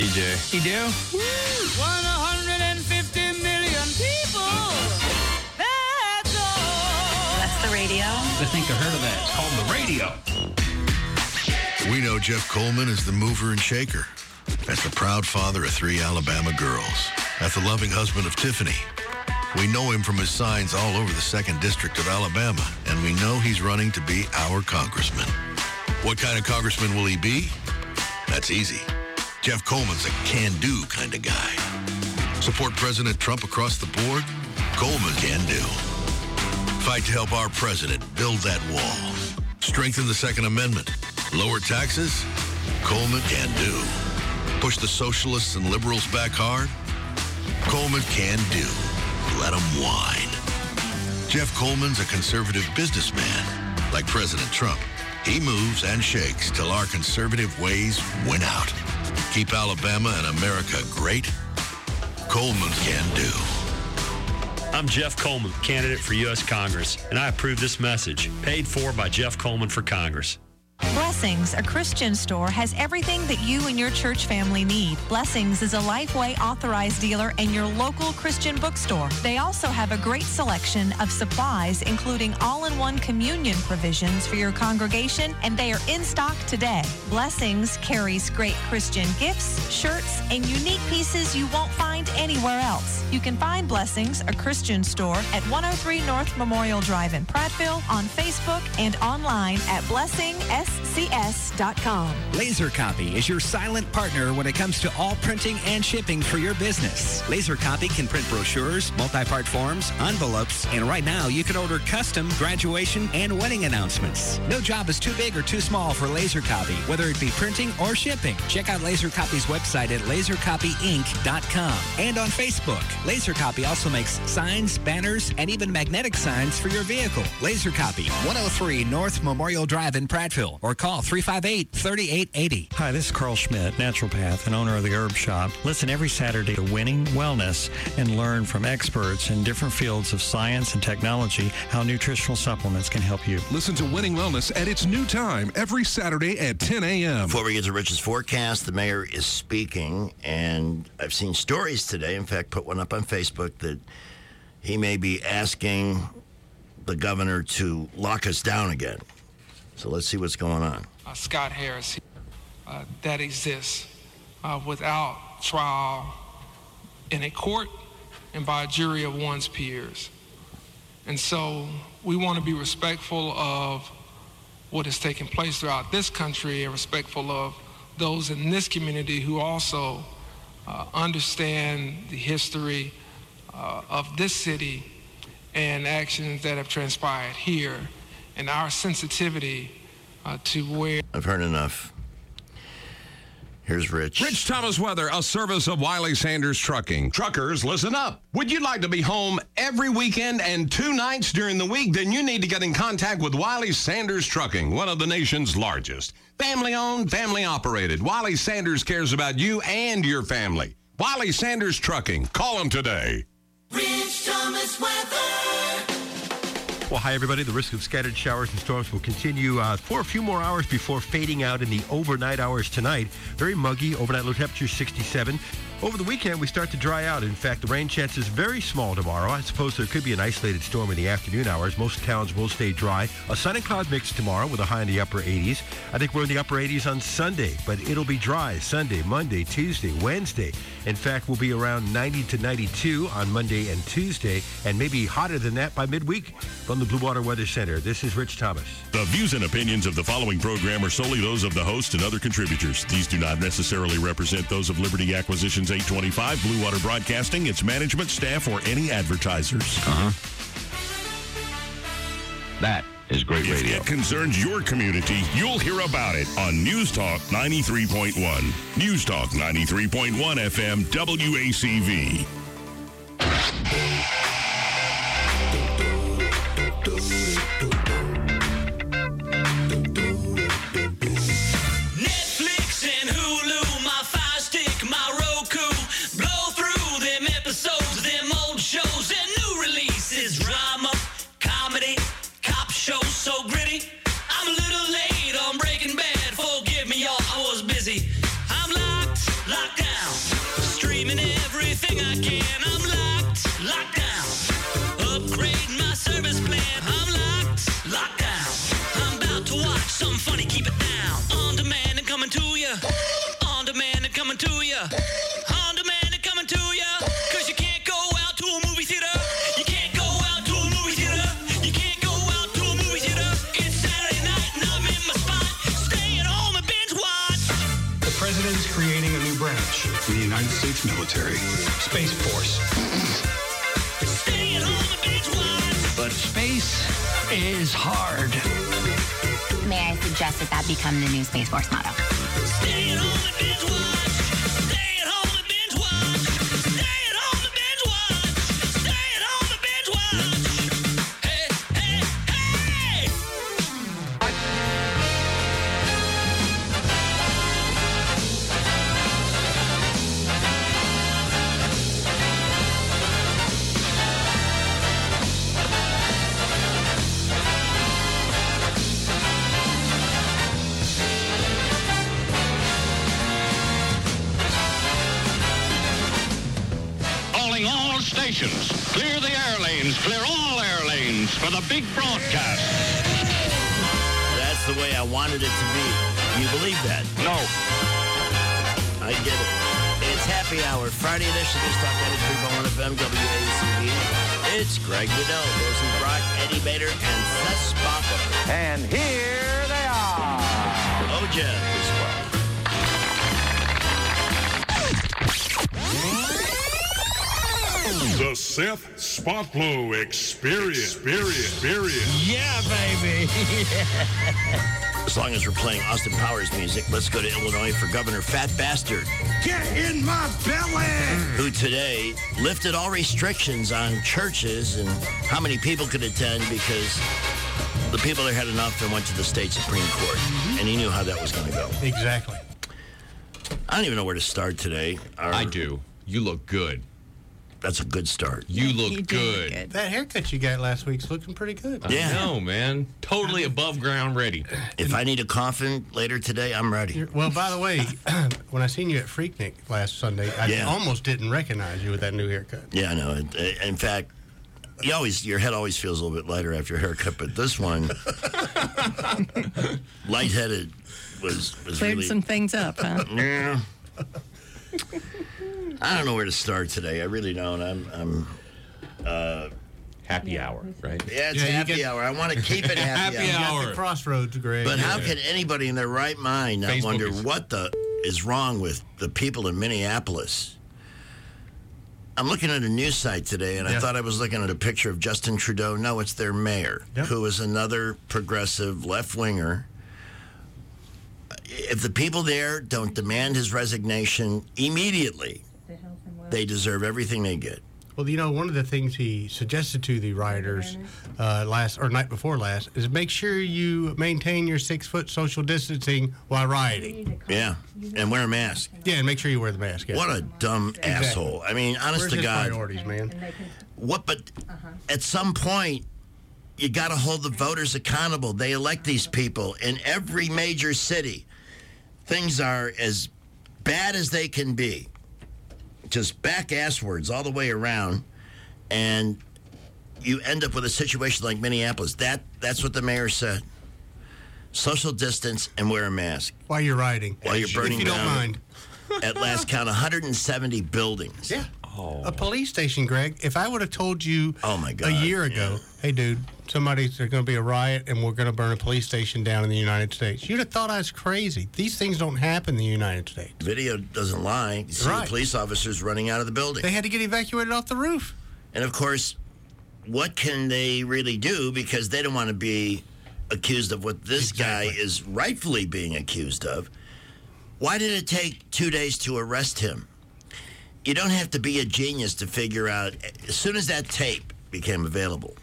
DJ. You do? 150 million people. That's all. That's the radio. I think I heard of that. It's called the radio. We know Jeff Coleman is the mover and shaker. As the proud father of 3 Alabama girls. As the loving husband of Tiffany. We know him from his signs all over the 2nd District of Alabama, and we know he's running to be our congressman. What kind of congressman will he be? That's easy. Jeff Coleman's a can-do kind of guy. Support President Trump across the board? Coleman can do. Fight to help our president build that wall. Strengthen the Second Amendment. Lower taxes? Coleman can do. Push the socialists and liberals back hard? Coleman can do. Let him whine. Jeff Coleman's a conservative businessman. Like President Trump, he moves and shakes till our conservative ways win out. Keep Alabama and America great. Coleman can do. I'm Jeff Coleman, candidate for U.S. Congress, and I approve this message, paid for by Jeff Coleman for Congress. Blessings, a Christian store, has everything that you and your church family need. Blessings is a Lifeway authorized dealer and your local Christian bookstore. They also have a great selection of supplies, including all-in-one communion provisions for your congregation, and they are in stock today. Blessings carries great Christian gifts, shirts, and unique pieces you won't find anywhere else. You can find Blessings, a Christian store, at 103 North Memorial Drive in Prattville, on Facebook, and online at blessingscs.com. Laser Copy is your silent partner when it comes to all printing and shipping for your business. Laser Copy can print brochures, multi-part forms, envelopes, and right now you can order custom graduation and wedding announcements. No job is too big or too small for Laser Copy, whether it be printing or shipping. Check out Laser Copy's website at lasercopyinc.com and on Facebook. Laser Copy also makes signs, banners, and even magnetic signs for your vehicle. Laser Copy, 103 North Memorial Drive in Prattville, or call 358-3880. Hi, this is Carl Schmidt, naturopath and owner of the Herb Shop. Listen every Saturday to Winning Wellness and learn from experts in different fields of science and technology how nutritional supplements can help you. Listen to Winning Wellness at its new time every Saturday at 10 a.m. Before we get to Rich's forecast, the mayor is speaking, and I've seen stories today, in fact, put one up on Facebook, that he may be asking the governor to lock us down again. So let's see what's going on. Scott Harris, that exists without trial in a court and by a jury of one's peers. And so we want to be respectful of what is taking place throughout this country and respectful of those in this community who also understand the history of this city and actions that have transpired here, and our sensitivity to where... I've heard enough. Here's Rich. Rich Thomas Weather, a service of Wiley Sanders Trucking. Truckers, listen up. Would you like to be home every weekend and 2 nights during the week? Then you need to get in contact with Wiley Sanders Trucking, one of the nation's largest. Family-owned, family-operated. Wiley Sanders cares about you and your family. Wiley Sanders Trucking. Call them today. Rich Thomas Weather. Well, hi, everybody. The risk of scattered showers and storms will continue for a few more hours before fading out in the overnight hours tonight. Very muggy. Overnight low temperature 67. Over the weekend, we start to dry out. In fact, the rain chance is very small tomorrow. I suppose there could be an isolated storm in the afternoon hours. Most towns will stay dry. A sun and cloud mix tomorrow with a high in the upper 80s. I think we're in the upper 80s on Sunday, but it'll be dry Sunday, Monday, Tuesday, Wednesday. In fact, we'll be around 90 to 92 on Monday and Tuesday, and maybe hotter than that by midweek. From the Blue Water Weather Center, this is Rich Thomas. The views and opinions of the following program are solely those of the host and other contributors. These do not necessarily represent those of Liberty Acquisitions 825, Blue Water Broadcasting, its management, staff, or any advertisers. That is great radio. If it concerns your community, you'll hear about it on News Talk 93.1. News Talk 93.1 FM WACV. Netflix and Hulu, my Fire Stick, my Roku. Blow through them episodes, them old shows and new releases. Drama, comedy, cop shows so gritty. I'm a little late on Breaking Bad. Forgive me, y'all, I was busy. I'm locked out. down. Streaming everything I can. I'm locked down. Upgrade my service plan. I'm locked down. I'm about to watch something funny, keep it down. On demand and coming to ya. On demand and coming to ya. On demand and coming to ya. Cause you can't go out to a movie theater. You can't go out to a movie theater. You can't go out to a movie theater. It's Saturday night and I'm in my spot. Stay at home and binge watch. The president is creating a new branch in the United States military, Space Force. Stay at home and binge watch. But space is hard. May I suggest that become the new Space Force motto? Stay at home and binge watch. Stay at home and binge watch. Stay at home and binge watch. Stay at home and binge watch. Hey, hey, hey! Calling all stations. Clear the air lanes. Clear all air lanes for the big broadcast. That's the way I wanted it to be. You believe that? No. I get it. It's Happy Hour, Friday edition of Stock 93.1 FM, WACB. It's Greg Goodell, Rosie Brock, Eddie Bader, and Seth Spofford. And here they are. Oja is The Seth Spotlow Experience. Yeah, baby. As long as we're playing Austin Powers music, let's go to Illinois for Governor Fat Bastard. Get in my belly! Who today lifted all restrictions on churches and how many people could attend because the people there had enough and went to the state Supreme Court. And he knew how that was going to go. Exactly. I don't even know where to start today. I do. You look good. That's a good start. You look good. That haircut you got last week's looking pretty good. I know, man. Totally above ground ready. If I need a coffin later today, I'm ready. Well, by the way, when I seen you at Freaknik last Sunday, I almost didn't recognize you with that new haircut. Yeah, I know. In fact, your head always feels a little bit lighter after your haircut, but this one, lightheaded, was Cleared really some things up, huh? Yeah. I don't know where to start today. I really don't. I'm happy hour, right? Yeah, it's happy hour. I want to keep it happy hour. You got the crossroads, Greg. But how can anybody in their right mind not wonder what the is wrong with the people in Minneapolis? I'm looking at a news site today, and I thought I was looking at a picture of Justin Trudeau. No, it's their mayor, who is another progressive left-winger. If the people there don't demand his resignation immediately, they deserve everything they get. Well, you know, one of the things he suggested to the rioters night before last is make sure you maintain your 6-foot social distancing while rioting. Yeah, and wear a mask. Yeah, and make sure you wear the mask. Yeah. What a dumb asshole. I mean, honest Where's to his God. priorities, man? What? But at some point, you got to hold the voters accountable. They elect these people in every major city. Things are as bad as they can be. Just back-asswards all the way around, and you end up with a situation like Minneapolis. That's what the mayor said. Social distance and wear a mask. While you're riding. While you're burning if you down, don't mind. at last count, 170 buildings. Yeah. Oh. A police station, Greg. If I would have told you a year ago, hey, dude, there's going to be a riot and we're going to burn a police station down in the United States, you'd have thought I was crazy. These things don't happen in the United States. Video doesn't lie. You see the police officers running out of the building. They had to get evacuated off the roof. And, of course, what can they really do? Because they don't want to be accused of what this guy is rightfully being accused of. Why did it take 2 days to arrest him? You don't have to be a genius to figure out, as soon as that tape became available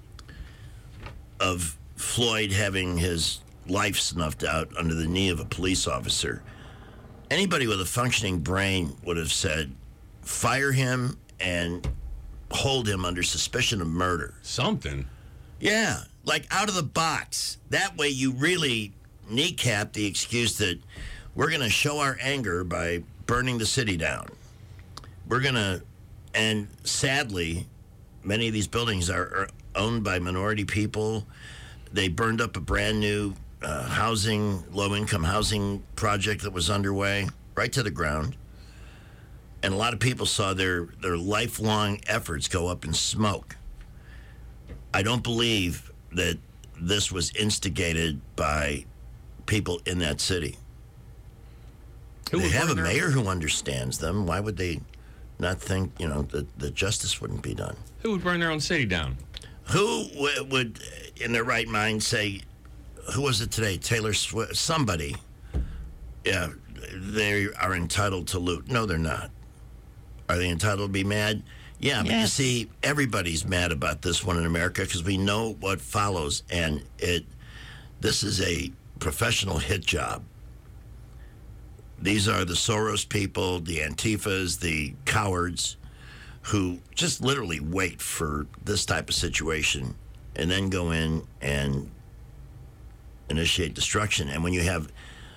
of Floyd having his life snuffed out under the knee of a police officer, anybody with a functioning brain would have said, fire him and hold him under suspicion of murder. Something. Yeah, like out of the box. That way you really kneecap the excuse that we're going to show our anger by burning the city down. We're going to, and sadly, many of these buildings are owned by minority people. They burned up a brand new low-income housing project that was underway right to the ground. And a lot of people saw their lifelong efforts go up in smoke. I don't believe that this was instigated by people in that city. They have a mayor who understands them. Why would they not think, that justice wouldn't be done? Who would burn their own city down? Who would, in their right mind, say, who was it today? Taylor Swift? Somebody. Yeah, they are entitled to loot. No, they're not. Are they entitled to be mad? Yeah, but you see, everybody's mad about this one in America because we know what follows, and this is a professional hit job. These are the Soros people, the Antifas, the cowards who just literally wait for this type of situation and then go in and initiate destruction. And when you have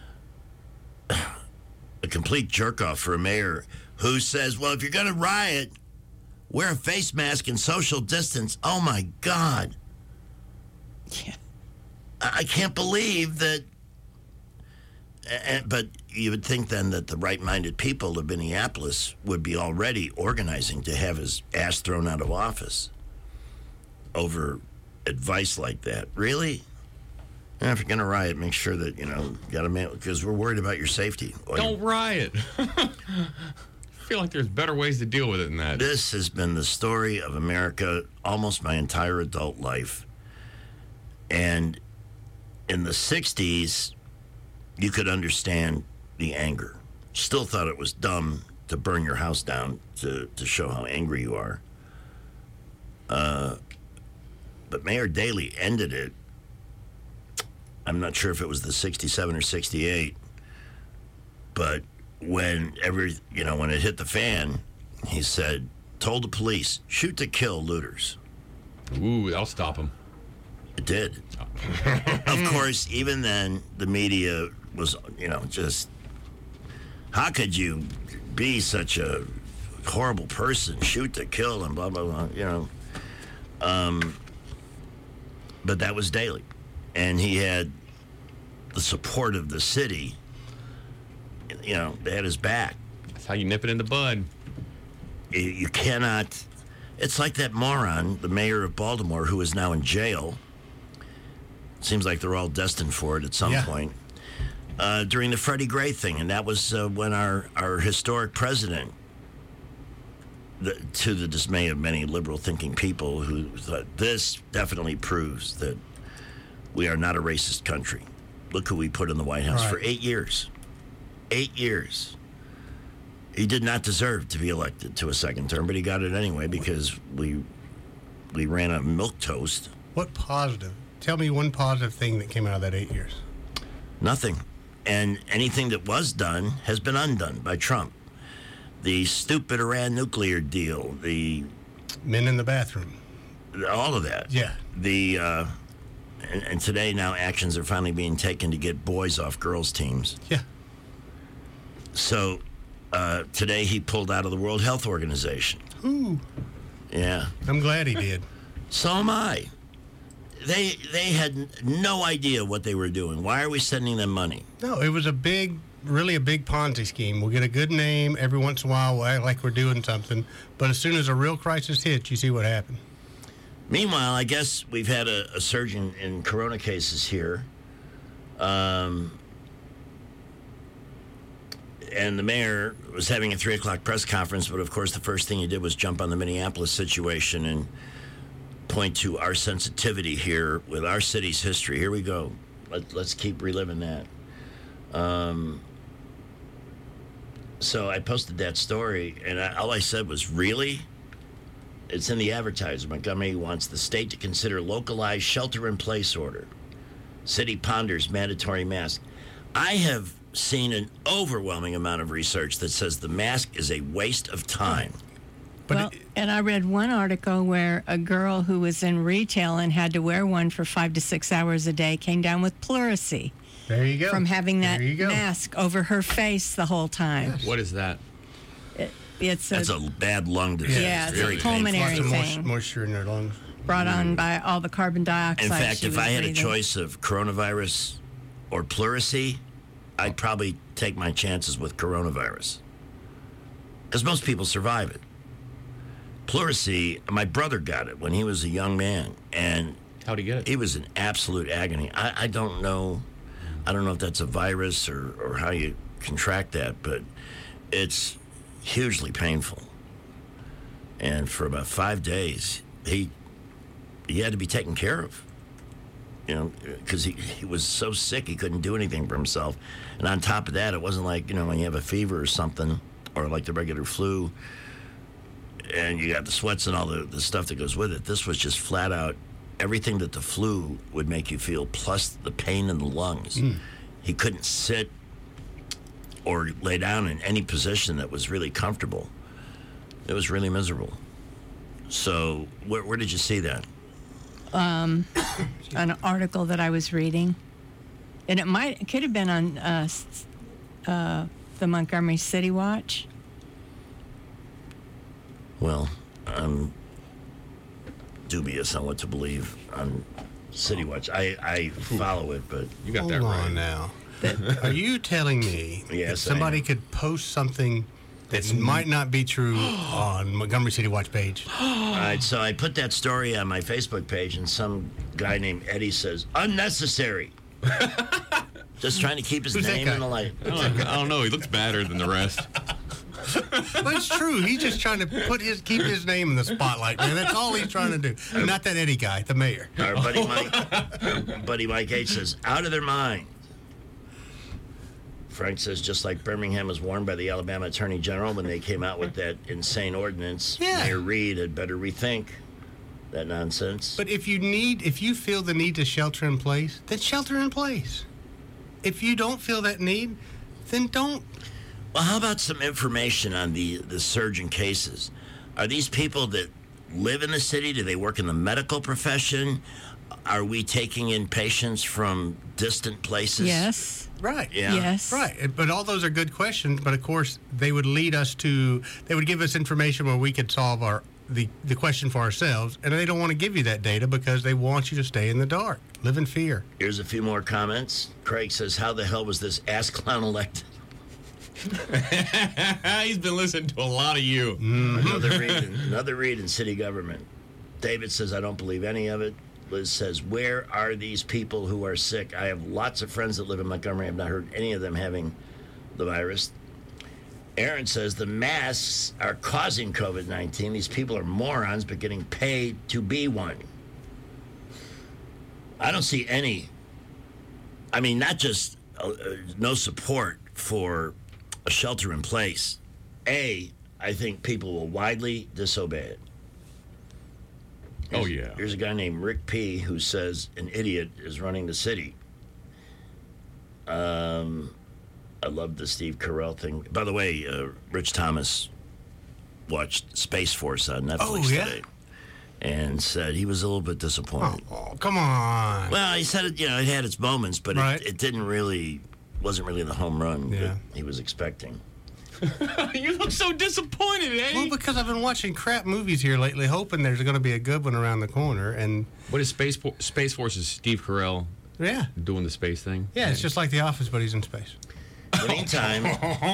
a complete jerk-off for a mayor who says, well, if you're going to riot, wear a face mask and social distance. Oh, my God. Yeah. I can't believe that. But you would think then that the right-minded people of Minneapolis would be already organizing to have his ass thrown out of office over advice like that. Really? And if you're going to riot, make sure that, got to because we're worried about your safety. Don't riot. I feel like there's better ways to deal with it than that. This has been the story of America almost my entire adult life. And in the 60s, you could understand the anger. Still thought it was dumb to burn your house down to show how angry you are. But Mayor Daley ended it. I'm not sure if it was the 67 or 68, but when it hit the fan, he said, told the police, shoot to kill looters. Ooh, I'll stop them. It did. Of course, even then, the media was, just, how could you be such a horrible person, shoot to kill, and blah, blah, blah, But that was Daley. And he had the support of the city. They had his back. That's how you nip it in the bud. You cannot. It's like that moron, the mayor of Baltimore, who is now in jail. Seems like they're all destined for it at some point. During the Freddie Gray thing, and that was when our historic president, to the dismay of many liberal-thinking people who thought, this definitely proves that we are not a racist country. Look who we put in the White House for 8 years. 8 years. He did not deserve to be elected to a second term, but he got it anyway because we ran a milquetoast. What positive? Tell me one positive thing that came out of that 8 years. Nothing. And anything that was done has been undone by Trump. The stupid Iran nuclear deal, the men in the bathroom, all of that. Yeah. And today now actions are finally being taken to get boys off girls' teams. Yeah. So today he pulled out of the World Health Organization. Ooh. Yeah. I'm glad he did. So am I. They had no idea what they were doing. Why are we sending them money? No, it was really a big Ponzi scheme. We'll get a good name. Every once in a while, we'll act like we're doing something. But as soon as a real crisis hits, you see what happened. Meanwhile, I guess we've had a surge in corona cases here. And the mayor was having a 3 o'clock press conference, but of course the first thing he did was jump on the Minneapolis situation and point to our sensitivity here with our city's history. Here we go. Let's keep reliving that. So I posted that story, and all I said was, really? It's in the advertiser. Montgomery wants the state to consider localized shelter-in-place order. City ponders mandatory mask. I have seen an overwhelming amount of research that says the mask is a waste of time. And I read one article where a girl who was in retail and had to wear one for 5 to 6 hours a day came down with pleurisy. There you go. From having that There you go. mask over her face the whole time. What is that? That's a bad lung disease. Yeah, it's very a pulmonary painful. thing. Moisture in their lungs. Brought on by all the carbon dioxide. In fact, she if was I had a breathing. choice of coronavirus or pleurisy, I'd probably take my chances with coronavirus. Because most people survive it. Pleurisy, my brother got it when he was a young man. And how'd he get it? He was in absolute agony. I don't know. I don't know if that's a virus or how you contract that, but it's hugely painful. And for about 5 days, he had to be taken care of. You know, because he was so sick he couldn't do anything for himself. And on top of that, it wasn't like, you know, when you have a fever or something, or like the regular flu, and you got the sweats and all the stuff that goes with it. This was just flat out everything that the flu would make you feel, plus the pain in the lungs. He couldn't sit or lay down in any position that was really comfortable. It was really miserable. So where did you see that? An article that I was reading, and it could have been on the Montgomery City Watch. Well, I'm dubious on what to believe on City Watch. I follow it, but you got Hold that on right. now. Are you telling me that Yes, somebody could post something that might not be true on Montgomery City Watch page? All right, so I put that story on my Facebook page, and some guy named Eddie says, unnecessary. Just trying to keep his Who's that name guy? in the light. I don't know. He looks badder than the rest. Well, it's true. He's just trying to keep his name in the spotlight, man. That's all he's trying to do. Not that Eddie guy, the mayor. Our buddy Mike H says, out of their mind. Frank says, just like Birmingham was warned by the Alabama Attorney General when they came out with that insane ordinance, Mayor Reed had better rethink that nonsense. But if you feel the need to shelter in place, then shelter in place. If you don't feel that need, then don't. Well, how about some information on the surge in cases? Are these people that live in the city? Do they work in the medical profession? Are we taking in patients from distant places? Yes. Right. Yeah. Yes. Right. But all those are good questions. But of course, they would give us information where we could solve the question for ourselves. And they don't want to give you that data because they want you to stay in the dark, live in fear. Here's a few more comments. Craig says, how the hell was this ass clown elected? He's been listening to a lot of you. Another read in city government. David says, I don't believe any of it. Liz says, where are these people who are sick? I have lots of friends that live in Montgomery. I've not heard any of them having the virus. Aaron says, the masks are causing COVID-19. These people are morons, but getting paid to be one. I don't see any. I mean, not just no support for a shelter in place. I think people will widely disobey it. Oh, yeah. Here's a guy named Rick P. who says an idiot is running the city. I love the Steve Carell thing. By the way, Rich Thomas watched Space Force on Netflix today and said he was a little bit disappointed. Oh, come on. Well, he said it had its moments, but it wasn't really the home run that he was expecting. You look so disappointed, Eddie. Well, because I've been watching crap movies here lately, hoping there's going to be a good one around the corner. And what is Space Force? Is Steve Carell doing the space thing? Yeah, it's just like The Office, but he's in space. In the meantime,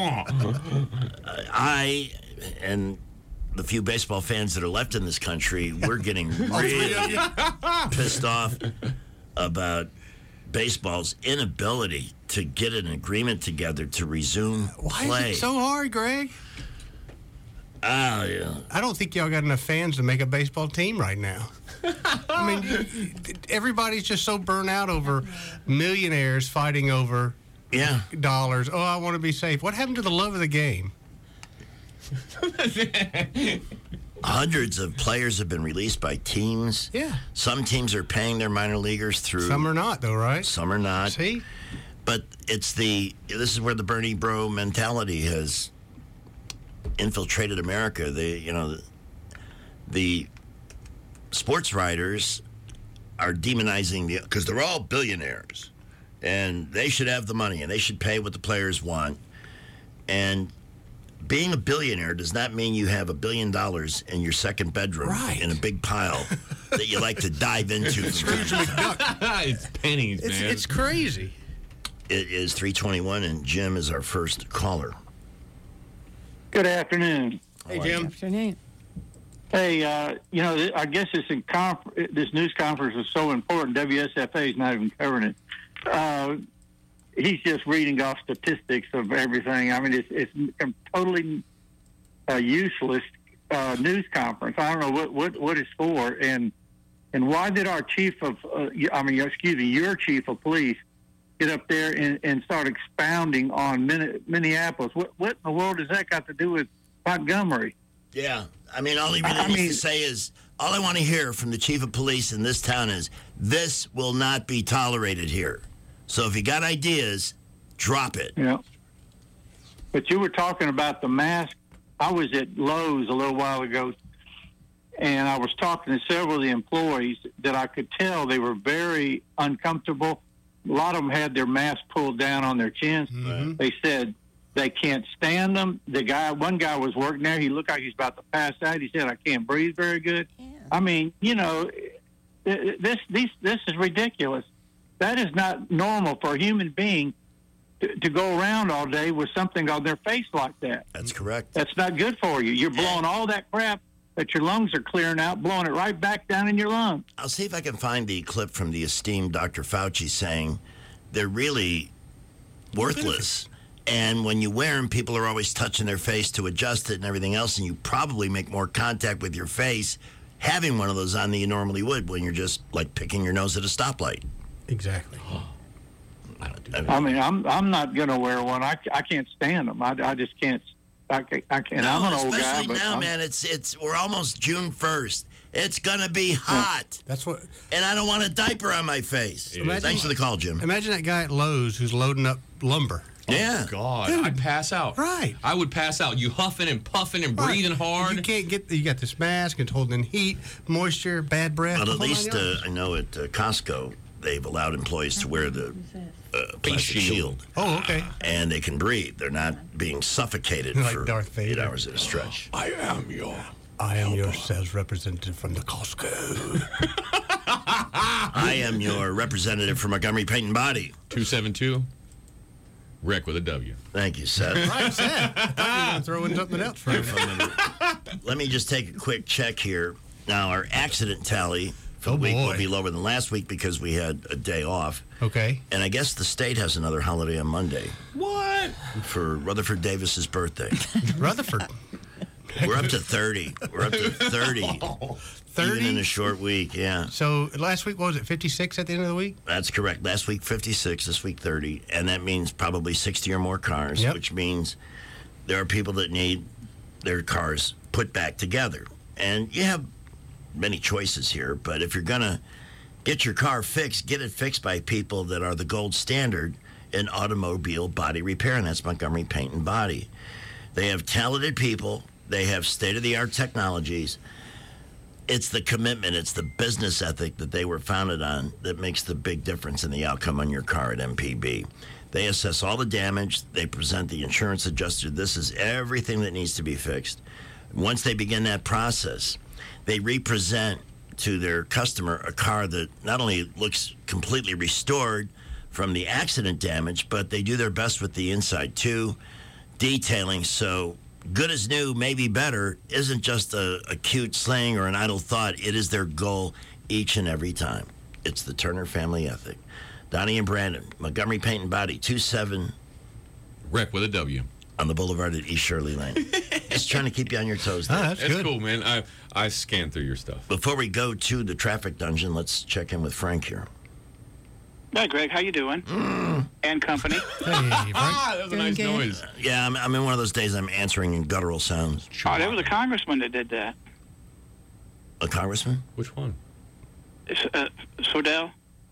I and the few baseball fans that are left in this country, we're getting really pissed off about baseball's inability to get an agreement together to resume play. Why is it so hard, Greg? Yeah. I don't think y'all got enough fans to make a baseball team right now. I mean, everybody's just so burnt out over millionaires fighting over dollars. Oh, I want to be safe. What happened to the love of the game? Hundreds of players have been released by teams. Yeah. Some teams are paying their minor leaguers through. Some are not, though, right? Some are not. See? But this is where the Bernie bro mentality has infiltrated America. The sports writers are demonizing because they're all billionaires. And they should have the money, and they should pay what the players want. And being a billionaire does not mean you have $1 billion in your second bedroom in a big pile that you like to dive into. It's pennies, man. It's crazy. It is 3:21, and Jim is our first caller. Good afternoon. Hey, Jim. Afternoon. Hey, I guess this news conference is so important. WSFA is not even covering it. He's just reading off statistics of everything. I mean, it's a totally useless news conference. I don't know what it's for, and why did our your chief of police get up there and start expounding on Minneapolis? What in the world does that got to do with Montgomery? Yeah, I mean, all he really needs to say is, all I want to hear from the chief of police in this town is, this will not be tolerated here. So if you got ideas, drop it. Yeah. But you were talking about the mask. I was at Lowe's a little while ago, and I was talking to several of the employees that I could tell they were very uncomfortable. A lot of them had their masks pulled down on their chins. Mm-hmm. They said they can't stand them. One guy was working there. He looked like he's about to pass out. He said, I can't breathe very good. Yeah. I mean, this is ridiculous. That is not normal for a human being to go around all day with something on their face like that. That's correct. That's not good for you. You're blowing all that crap that your lungs are clearing out, blowing it right back down in your lungs. I'll see if I can find the clip from the esteemed Dr. Fauci saying they're really worthless. And when you wear them, people are always touching their face to adjust it and everything else, and you probably make more contact with your face having one of those on than you normally would when you're just like picking your nose at a stoplight. Exactly. I mean, I'm not going to wear one. I can't stand them. I just can't. I can't. No, I'm an old guy. especially But now, man. We're almost June 1st. It's gonna be hot. That's what. And I don't want a diaper on my face. Thanks for the call, Jim. Imagine that guy at Lowe's who's loading up lumber. Yeah. Oh, God. Dude. I'd pass out. Right. I would pass out. You huffing and puffing and breathing hard. You can't get. You got this mask. It's holding in heat, moisture, bad breath. But at least I know at Costco they've allowed employees to wear the plastic shield. Oh, okay. And they can breathe. They're not being suffocated Like for Darth Vader. 8 hours at a stretch. I am your sales representative from the Costco. I am your representative from Montgomery Paint and Body. 272. Rick with a W. Thank you, Seth. Right, Seth. I thought you were going to throw in something else for me. Let me just take a quick check here. Now, our accident tally for the week will be lower than last week because we had a day off. Okay. And I guess the state has another holiday on Monday. What? For Rutherford Davis's birthday. Rutherford. We're up to 30. We're up to 30. 30? Even in a short week, yeah. So last week, what was it, 56 at the end of the week? That's correct. Last week, 56. This week, 30. And that means probably 60 or more cars, which means there are people that need their cars put back together. And you have many choices here, but if you're going to get your car fixed, get it fixed by people that are the gold standard in automobile body repair, and that's Montgomery Paint and Body. They have talented people. They have state-of-the-art technologies. It's the commitment, it's the business ethic that they were founded on that makes the big difference in the outcome on your car at MPB. They assess all the damage. They present the insurance adjuster. This is everything that needs to be fixed. Once they begin that process, they represent to their customer a car that not only looks completely restored from the accident damage, but they do their best with the inside too, detailing. So good as new, maybe better, isn't just a cute slang or an idle thought. It is their goal each and every time. It's the Turner family ethic. Donnie and Brandon, Montgomery Paint and Body, 27 Rick with a W. On the boulevard at East Shirley Lane. Just trying to keep you on your toes there. That's good. Cool, man. I scanned through your stuff. Before we go to the traffic dungeon, let's check in with Frank here. Hi, Greg. How you doing? And company. Hey, Frank. That was a nice noise. Yeah, I'm in one of those days I'm answering in guttural sounds. Oh, there was a congressman that did that. A congressman? Which one? Sodell.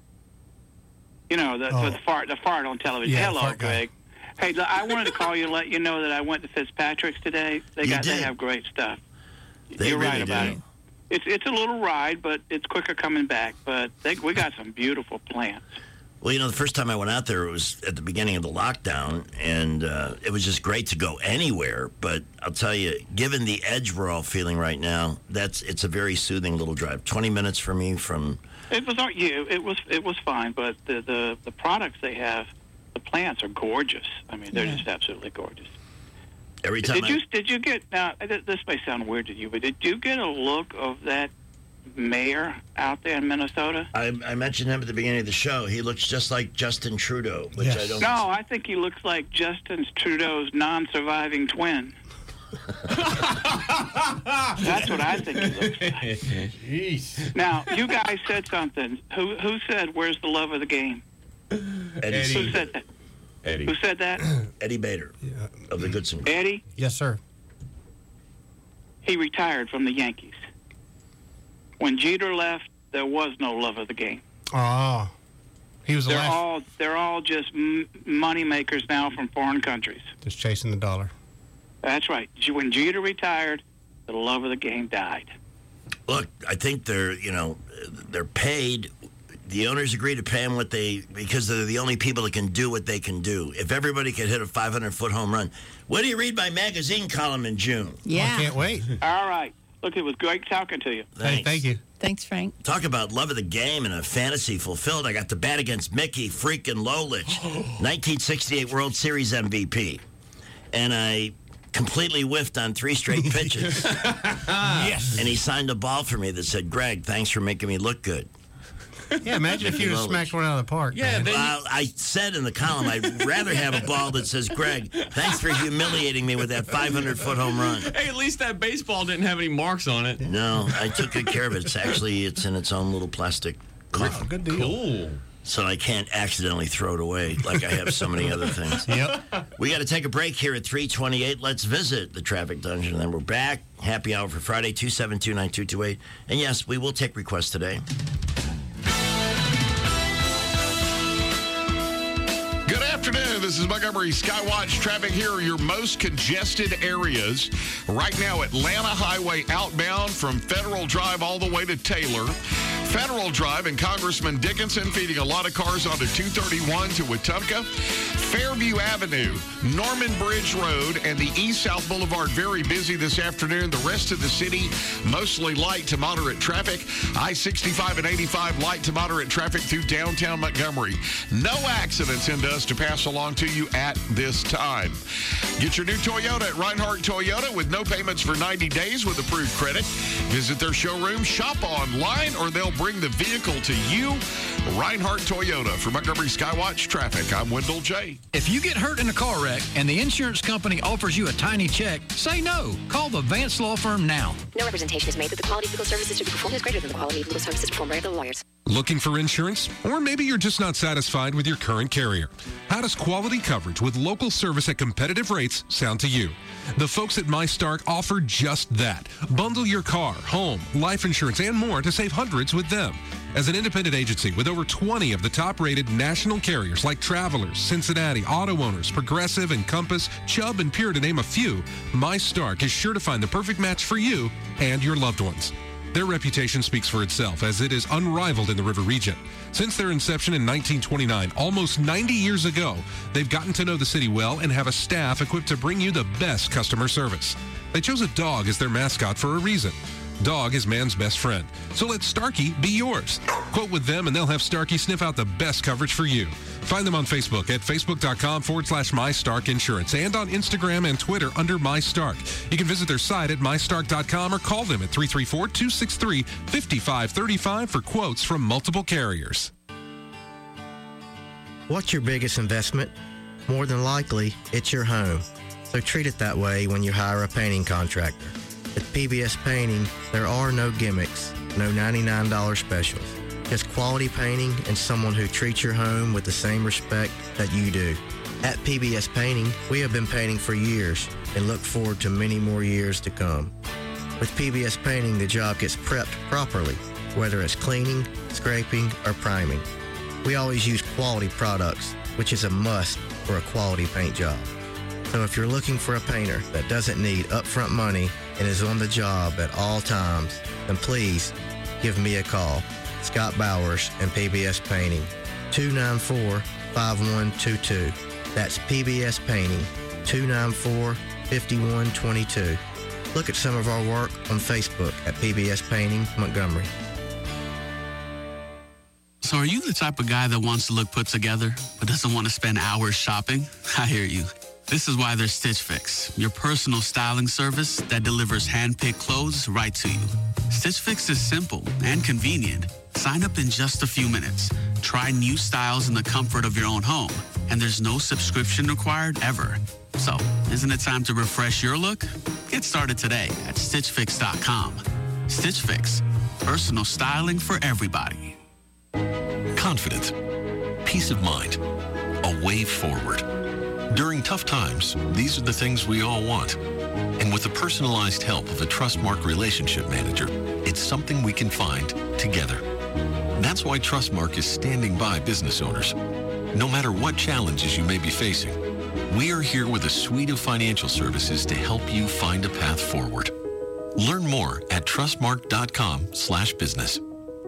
You know, the fart on television. Yeah, Hello, Greg. Hey, I wanted to call you and let you know that I went to Fitzpatrick's today. They have great stuff. You're really right about do. it. It's a little ride, but it's quicker coming back. But we got some beautiful plants. Well, the first time I went out there, it was at the beginning of the lockdown, and it was just great to go anywhere. But I'll tell you, given the edge we're all feeling right now, it's a very soothing little drive. 20 minutes for me from... It was fine, but the products they have, the plants are gorgeous. I mean, they're just absolutely gorgeous. Every time Did you get, now, this may sound weird to you, but did you get a look of that mayor out there in Minnesota? I mentioned him at the beginning of the show. He looks just like Justin Trudeau, which I don't... No, I think he looks like Justin Trudeau's non-surviving twin. That's what I think he looks like. Jeez. Now, you guys said something. Who said, where's the love of the game? Eddie. Who said that? Eddie. Who said that? Eddie Bader of the Goodson Group. Eddie? Yes, sir. He retired from the Yankees. When Jeter left, there was no love of the game. Oh. He was They're all just money makers now from foreign countries. Just chasing the dollar. That's right. When Jeter retired, the love of the game died. Look, I think they're paid. The owners agree to pay them because they're the only people that can do what they can do. If everybody could hit a 500-foot home run, what do you read my magazine column in June? Yeah. I can't wait. All right. Look, it was great talking to you. Thanks. Hey, thank you. Thanks, Frank. Talk about love of the game and a fantasy fulfilled. I got to bat against Mickey freaking Lolich, 1968 World Series MVP. And I completely whiffed on 3 straight pitches. Yes. And he signed a ball for me that said, Greg, thanks for making me look good. Yeah, imagine if you just smacked one out of the park. Yeah, Well, I said in the column, I'd rather have a ball that says, Greg, thanks for humiliating me with that 500-foot home run. Hey, at least that baseball didn't have any marks on it. No, I took good care of it. It's in its own little plastic coffin. Good deal. Cool. So I can't accidentally throw it away like I have so many other things. Yep. We got to take a break here at 3:28. Let's visit the traffic dungeon, and then we're back. Happy hour for Friday, 272-9228. And yes, we will take requests today. Good afternoon. This is Montgomery Skywatch traffic. Here are your most congested areas. Right now, Atlanta Highway outbound from Federal Drive all the way to Taylor. Federal Drive and Congressman Dickinson feeding a lot of cars onto 231 to Wetumpka. Fairview Avenue, Norman Bridge Road, and the East-South Boulevard very busy this afternoon. The rest of the city, mostly light to moderate traffic. I-65 and 85, light to moderate traffic through downtown Montgomery. No accidents into us to pass along to you at this time. Get your new Toyota at Reinhardt Toyota with no payments for 90 days with approved credit. Visit their showroom, shop online, or they'll bring the vehicle to you. Reinhardt Toyota. For Montgomery Skywatch Traffic, I'm Wendell J. If you get hurt in a car wreck and the insurance company offers you a tiny check, say no. Call the Vance Law Firm now. No representation is made that the quality of legal services to be performed is greater than the quality of legal services performed by other lawyers. Looking for insurance? Or maybe you're just not satisfied with your current carrier. How does quality coverage with local service at competitive rates sound to you? The folks at MyStark offer just that. Bundle your car, home, life insurance, and more to save hundreds with them. As an independent agency with over 20 of the top-rated national carriers like Travelers, Cincinnati, Auto Owners, Progressive, Encompass, Chubb, and Pure to name a few, MyStark is sure to find the perfect match for you and your loved ones. Their reputation speaks for itself, as it is unrivaled in the River region. Since their inception in 1929, almost 90 years ago, they've gotten to know the city well and have a staff equipped to bring you the best customer service. They chose a dog as their mascot for a reason. Dog is man's best friend. So let Starkey be yours. Quote with them and they'll have Starkey sniff out the best coverage for you. Find them on Facebook at facebook.com/MyStark Insurance and on Instagram and Twitter under MyStark. You can visit their site at MyStark.com or call them at 334-263-5535 for quotes from multiple carriers. What's your biggest investment? More than likely, it's your home. So treat it that way when you hire a painting contractor. At PBS Painting, there are no gimmicks, no $99 specials. Just quality painting and someone who treats your home with the same respect that you do. At PBS Painting, we have been painting for years and look forward to many more years to come. With PBS Painting, the job gets prepped properly, whether it's cleaning, scraping, or priming. We always use quality products, which is a must for a quality paint job. So if you're looking for a painter that doesn't need upfront money and is on the job at all times, then please give me a call. Scott Bowers and PBS Painting, 294-5122. That's PBS Painting, 294-5122. Look at some of our work on Facebook at PBS Painting Montgomery. So are you the type of guy that wants to look put together, but doesn't want to spend hours shopping? I hear you. This is why there's Stitch Fix, your personal styling service that delivers hand-picked clothes right to you. Stitch Fix is simple and convenient. Sign up in just a few minutes. Try new styles in the comfort of your own home. And there's no subscription required ever. So, isn't it time to refresh your look? Get started today at StitchFix.com. Stitch Fix, personal styling for everybody. Confidence, peace of mind, a way forward. During tough times, these are the things we all want. And with the personalized help of a Trustmark relationship manager, it's something we can find together. That's why Trustmark is standing by business owners. No matter what challenges you may be facing, we are here with a suite of financial services to help you find a path forward. Learn more at trustmark.com/business.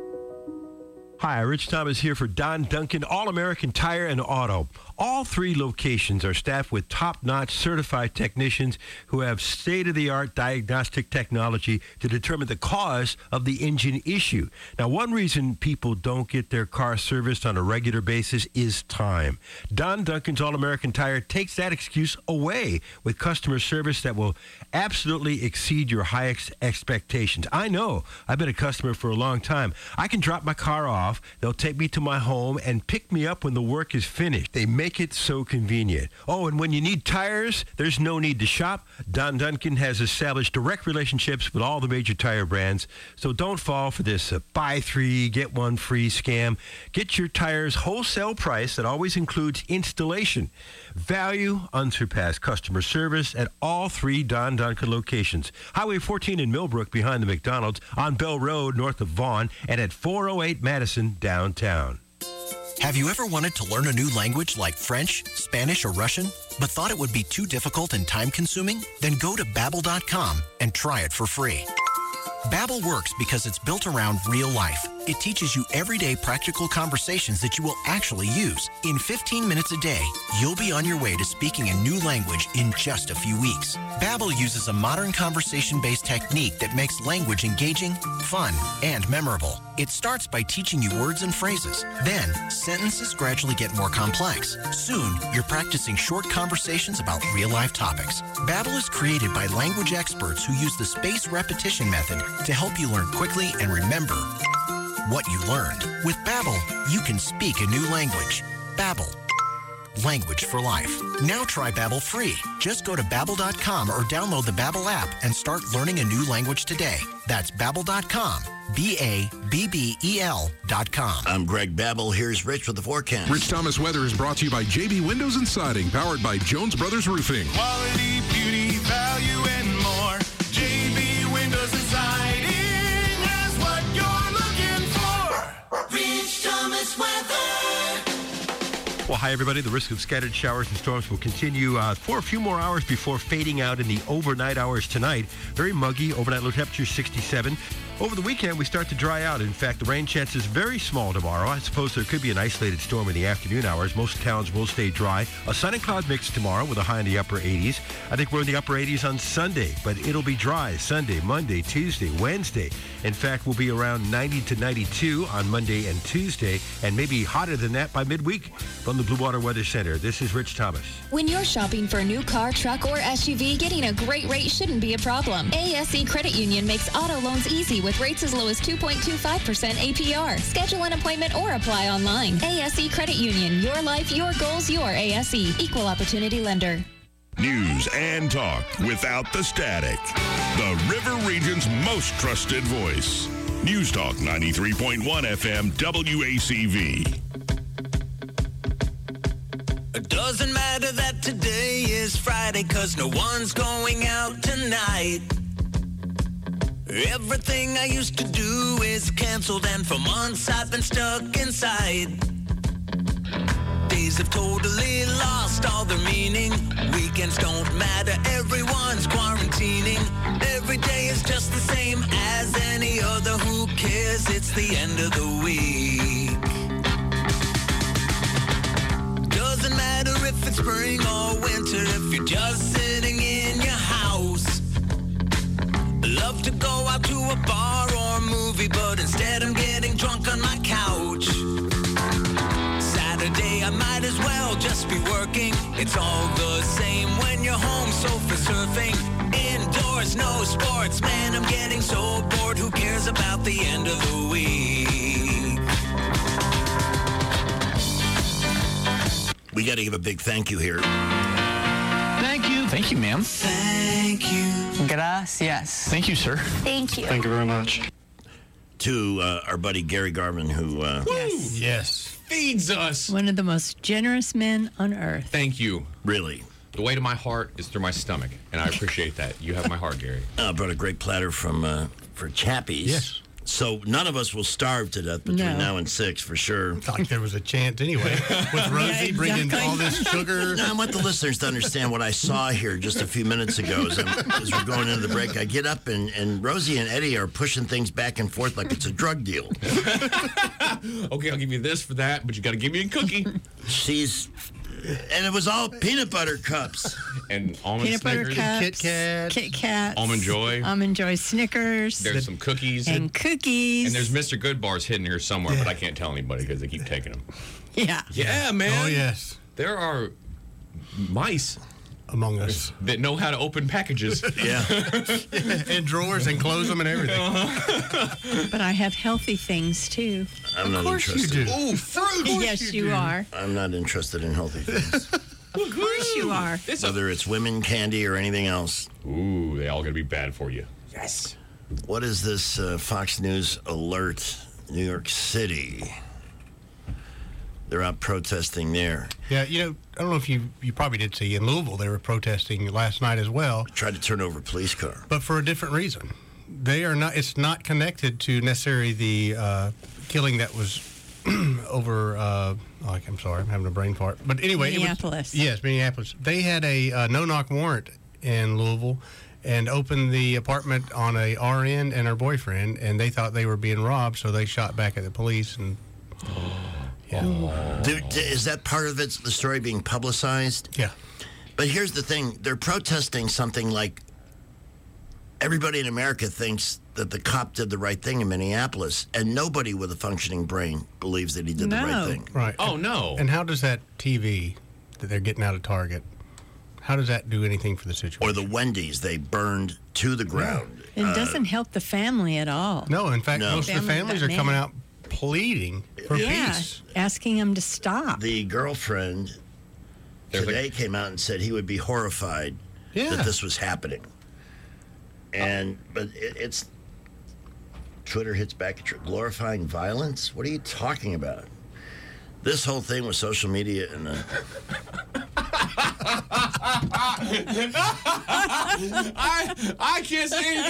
Hi, Rich Thomas here for Don Duncan, All-American Tire and Auto. All three locations are staffed with top-notch certified technicians who have state-of-the-art diagnostic technology to determine the cause of the engine issue. Now, one reason people don't get their car serviced on a regular basis is time. Don Duncan's All-American Tire takes that excuse away with customer service that will absolutely exceed your highest expectations. I know. I've been a customer for a long time. I can drop my car off. They'll take me to my home and pick me up when the work is finished. They make it so convenient. Oh, and when you need tires, there's no need to shop. Don Duncan has established direct relationships with all the major tire brands, so don't fall for this buy three, get one free scam. Get your tires wholesale price that always includes installation. Value, unsurpassed customer service at all three Don Duncan locations. Highway 14 in Millbrook behind the McDonald's, on Bell Road north of Vaughan, and at 408 Madison downtown. Have you ever wanted to learn a new language like French, Spanish, or Russian, but thought it would be too difficult and time-consuming? Then go to Babbel.com and try it for free. Babbel works because it's built around real life. It teaches you everyday practical conversations that you will actually use. In 15 minutes a day, you'll be on your way to speaking a new language in just a few weeks. Babbel uses a modern conversation-based technique that makes language engaging, fun, and memorable. It starts by teaching you words and phrases. Then, sentences gradually get more complex. Soon, you're practicing short conversations about real-life topics. Babbel is created by language experts who use the spaced repetition method to help you learn quickly and remember what you learned. With Babbel, you can speak a new language. Babbel. Language for life. Now try Babbel free. Just go to Babbel.com or download the Babbel app and start learning a new language today. That's Babbel.com. Babbel.com. I'm Greg Babbel. Here's Rich with the forecast. Rich Thomas weather is brought to you by JB Windows and Siding, powered by Jones Brothers Roofing. Quality, beauty, value, and more. JB Windows and Siding has what you're looking for. Rich Thomas weather. Well, hi, everybody. The risk of scattered showers and storms will continue for a few more hours before fading out in the overnight hours tonight. Very muggy. Overnight low temperature 67. Over the weekend, we start to dry out. In fact, the rain chance is very small tomorrow. I suppose there could be an isolated storm in the afternoon hours. Most towns will stay dry. A sun and cloud mix tomorrow with a high in the upper 80s. I think we're in the upper 80s on Sunday, but it'll be dry Sunday, Monday, Tuesday, Wednesday. In fact, we'll be around 90 to 92 on Monday and Tuesday, and maybe hotter than that by midweek. From the Blue Water Weather Center, this is Rich Thomas. When you're shopping for a new car, truck, or SUV, getting a great rate shouldn't be a problem. ASE Credit Union makes auto loans easy with rates as low as 2.25% APR. Schedule an appointment or apply online. ASE Credit Union. Your life, your goals, your ASE. Equal Opportunity Lender. News and talk without the static. The River Region's most trusted voice. News Talk 93.1 FM WACV. It doesn't matter that today is Friday, 'cause no one's going out tonight. Everything I used to do is canceled, and for months I've been stuck inside. Days have totally lost all their meaning. Weekends don't matter, everyone's quarantining. Every day is just the same as any other. Who cares? It's the end of the week. spring or winter, if you're just sitting in your house. Love to go out to a bar or a movie, but instead I'm getting drunk on my couch. Saturday I might as well just be working. It's all the same when you're home sofa surfing. Indoors, no sports, man, I'm getting so bored. Who cares about the end of the week? We got to give a big thank you here. Thank you. Thank you, ma'am. Thank you. Gracias. Thank you, sir. Thank you. Thank you very much. To our buddy Gary Garvin, who... Yes. Feeds us. One of the most generous men on earth. Thank you. Really? The weight of my heart is through my stomach, and I appreciate that. You have my heart, Gary. Brought a great platter from for Chappie's. Yes. So none of us will starve to death between No. now and 6 for sure. Like there was a chance anyway. With Rosie bringing all this sugar. No, I want the listeners to understand what I saw here just a few minutes ago as we're going into the break. I get up and Rosie and Eddie are pushing things back and forth like it's a drug deal. Okay, I'll give you this for that, but you got to give me a cookie. And it was all peanut butter cups. And almond Peanut butter Snickers. cups, Kit Kats. Almond Joy. Almond Joy Snickers. There's some cookies. And cookies. And there's Mr. Good bars hidden here somewhere, but I can't tell anybody because they keep taking them. Yeah. Yeah, man. Oh, yes. There are mice among us that know how to open packages. Yeah. And drawers and close them and everything. But I have healthy things too. I'm not Of course interested. you do. Ooh, fruit. Yes, you are. I'm not interested in healthy things. Of course you are. Whether it's women, candy, or anything else. Ooh, they all gonna be bad for you. Yes. What is this Fox News alert, New York City? They're out protesting there. Yeah, I don't know if you probably did see in Louisville, they were protesting last night as well. Tried to turn over a police car. But for a different reason. It's not connected to necessarily the killing that was over, I'm sorry, I'm having a brain fart. But anyway. Minneapolis. Yes, Minneapolis. They had a no-knock warrant in Louisville and opened the apartment on a RN and her boyfriend, and they thought they were being robbed, so they shot back at the police and... Yeah. Is that part of it, the story being publicized? Yeah. But here's the thing. They're protesting something like everybody in America thinks that the cop did the right thing in Minneapolis, and nobody with a functioning brain believes that he did the right thing. Right. Oh, no. And how does that TV that they're getting out of Target, how does that do anything for the situation? Or the Wendy's they burned to the ground. It doesn't help the family at all. No, in fact, most of the families are coming out pleading for yeah, peace. asking him to stop. The girlfriend today came out and said he would be horrified that this was happening. But it's Twitter hits back at glorifying violence. What are you talking about? This whole thing with social media and I can't say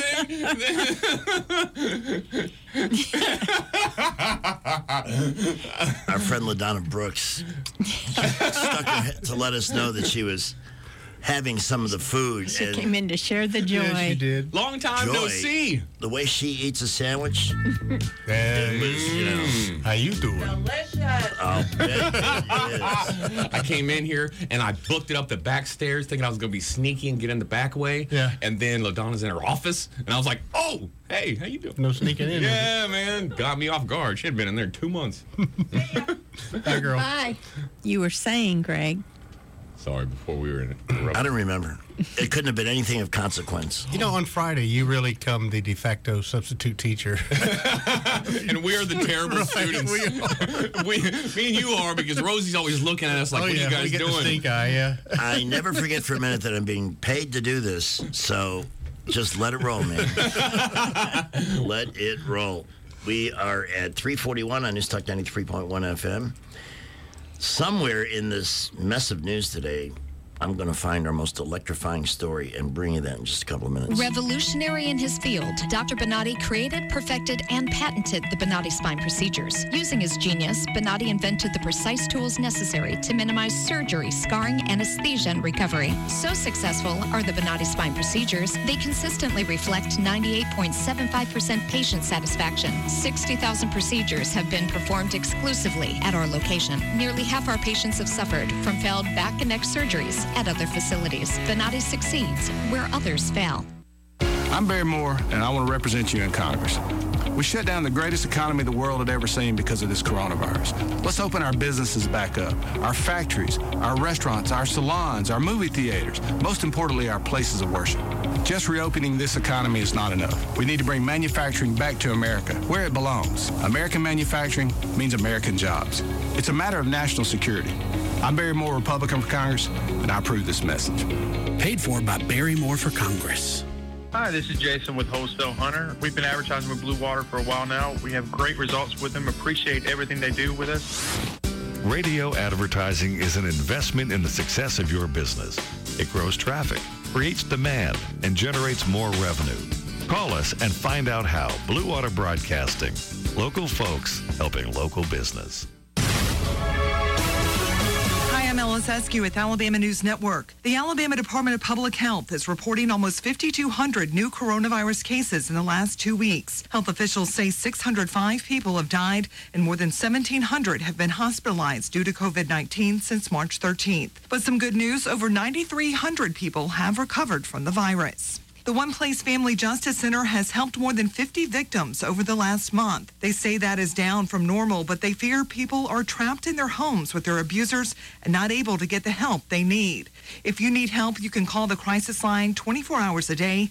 anything. Our friend LaDonna Brooks stuck her head to let us know that she was having some of the food. She came in to share the joy. Yeah, she did. Long time no see. The way she eats a sandwich. Hey, it was, how you doing? I'll bet it is. I came in here and I booked it up the back stairs thinking I was going to be sneaky and get in the back way. Yeah. And then LaDonna's in her office and I was like, oh, hey, how you doing? No sneaking in. Yeah, man. Got me off guard. She had been in there 2 months. Hi, girl. Bye. You were saying, Greg. Sorry, before we were in it. I don't remember. It couldn't have been anything of consequence. On Friday, you really come the de facto substitute teacher. And we are the terrible students. Me and you are, because Rosie's always looking at us like, what are you guys we get doing? The stink eye, yeah. I never forget for a minute that I'm being paid to do this, so just let it roll, man. Let it roll. We are at 341 on News Talk 93.1 FM. Somewhere in this mess of news today, I'm going to find our most electrifying story and bring you that in just a couple of minutes. Revolutionary in his field, Dr. Bonatti created, perfected, and patented the Bonatti spine procedures. Using his genius, Bonatti invented the precise tools necessary to minimize surgery, scarring, anesthesia, and recovery. So successful are the Bonatti spine procedures, they consistently reflect 98.75% patient satisfaction. 60,000 procedures have been performed exclusively at our location. Nearly half our patients have suffered from failed back and neck surgeries at other facilities. Bonatti succeeds where others fail. I'm Barry Moore, and I want to represent you in Congress. We shut down the greatest economy the world had ever seen because of this coronavirus. Let's open our businesses back up, our factories, our restaurants, our salons, our movie theaters, most importantly, our places of worship. Just reopening this economy is not enough. We need to bring manufacturing back to America, where it belongs. American manufacturing means American jobs. It's a matter of national security. I'm Barry Moore, Republican for Congress, and I approve this message. Paid for by Barry Moore for Congress. Hi, this is Jason with Wholesale Hunter. We've been advertising with Blue Water for a while now. We have great results with them. Appreciate everything they do with us. Radio advertising is an investment in the success of your business. It grows traffic, creates demand, and generates more revenue. Call us and find out how. Blue Water Broadcasting. Local folks helping local business. I'm Ellis Eskew with Alabama News Network. The Alabama Department of Public Health is reporting almost 5,200 new coronavirus cases in the last 2 weeks. Health officials say 605 people have died and more than 1,700 have been hospitalized due to COVID-19 since March 13th. But some good news, over 9,300 people have recovered from the virus. The One Place Family Justice Center has helped more than 50 victims over the last month. They say that is down from normal, but they fear people are trapped in their homes with their abusers and not able to get the help they need. If you need help, you can call the crisis line 24 hours a day,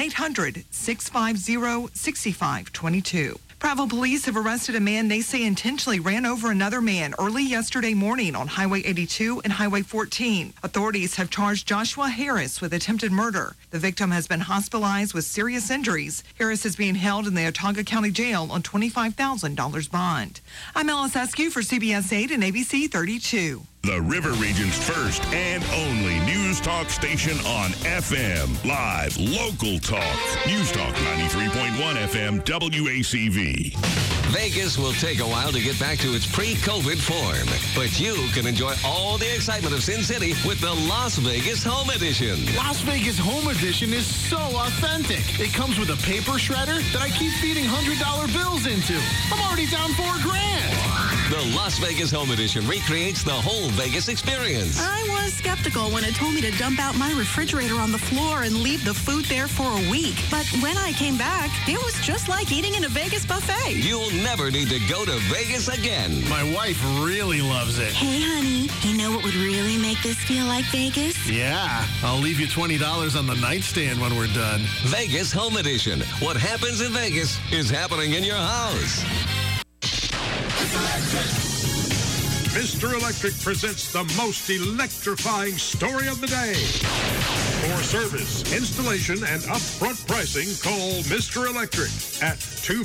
1-800-650-6522. Prattville police have arrested a man they say intentionally ran over another man early yesterday morning on Highway 82 and Highway 14. Authorities have charged Joshua Harris with attempted murder. The victim has been hospitalized with serious injuries. Harris is being held in the Otaga County Jail on $25,000 bond. I'm Ellis Eskew for CBS 8 and ABC 32. The River Region's first and only news talk station on FM. Live, local talk. News Talk 93.1 FM WACV. Vegas will take a while to get back to its pre-COVID form, but you can enjoy all the excitement of Sin City with the Las Vegas Home Edition. Las Vegas Home Edition is so authentic. It comes with a paper shredder that I keep feeding $100 bills into. I'm already down $4,000. The Las Vegas Home Edition recreates the whole Vegas experience. I was skeptical when it told me to dump out my refrigerator on the floor and leave the food there for a week. But when I came back, it was just like eating in a Vegas buffet. You'll never need to go to Vegas again. My wife really loves it. Hey, honey, you know what would really make this feel like Vegas? Yeah, I'll leave you $20 on the nightstand when we're done. Vegas Home Edition. What happens in Vegas is happening in your house. Mr. Electric presents the most electrifying story of the day. For service, installation, and upfront pricing, call Mr. Electric at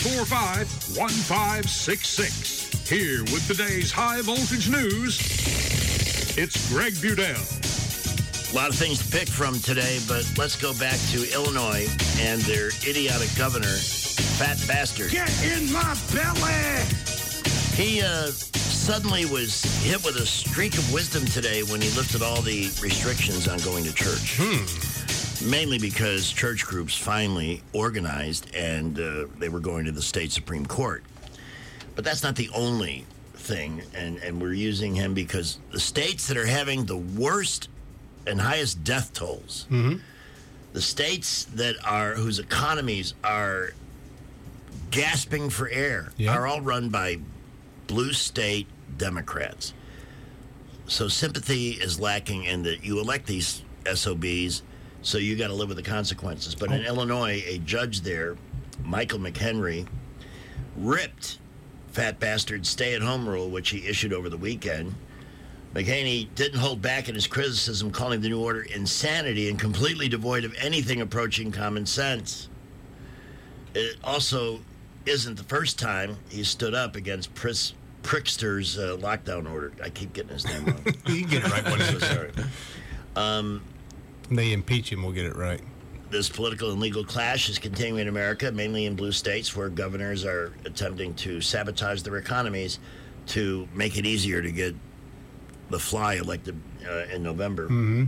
245-1566. Here with today's high voltage news, it's Greg Budell. A lot of things to pick from today, but let's go back to Illinois and their idiotic governor, Fat Bastard. Get in my belly! He suddenly was hit with a streak of wisdom today when he lifted all the restrictions on going to church. Mainly because church groups finally organized and they were going to the state Supreme Court. But that's not the only thing, and we're using him because the states that are having the worst and highest death tolls, the states that are whose economies are gasping for air, are all run by blue state Democrats. So sympathy is lacking in that you elect these SOBs, so you got to live with the consequences. But in Illinois, a judge there, Michael McHenry, ripped Fat Bastard's stay-at-home rule, which he issued over the weekend. McHenry didn't hold back in his criticism, calling the new order insanity and completely devoid of anything approaching common sense. It also isn't the first time he stood up against Prickster's lockdown order. I keep getting his name wrong. You can get it right one so sorry. They impeach him, we'll get it right. This political and legal clash is continuing in America, mainly in blue states where governors are attempting to sabotage their economies to make it easier to get the fly elected in November.